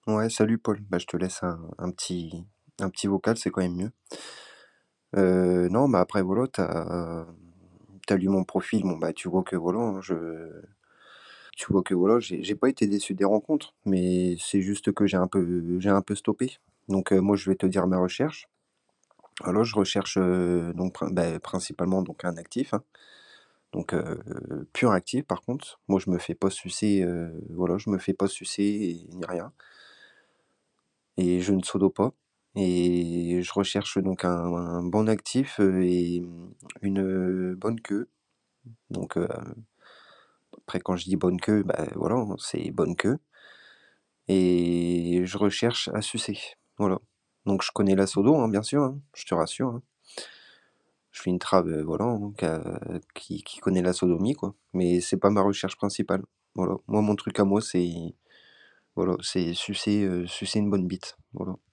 Ouais, salut Paul. Bah, je te laisse un petit vocal, c'est quand même mieux. Non, bah, après voilà, t'as lu mon profil, bon, bah, tu vois que voilà, j'ai pas été déçu des rencontres, mais c'est juste que j'ai un peu stoppé. Donc moi, je vais te dire ma recherche. Alors je recherche, donc principalement donc un actif, hein, donc pur actif par contre. Moi, je me fais pas sucer, voilà, je me fais pas sucer et ni rien. Et je ne pseudo pas et je recherche donc un bon actif, et une, bonne queue. Donc après quand je dis bonne queue, bah, voilà, hein, c'est bonne queue et je recherche à sucer, voilà. Donc je connais la sodo, hein, bien sûr, hein, je te rassure, hein. Je fais une trave, voilà, hein, qui connaît la sodomie, quoi, mais c'est pas ma recherche principale, voilà. Moi, mon truc à moi, c'est voilà, c'est sucer une bonne bite, voilà.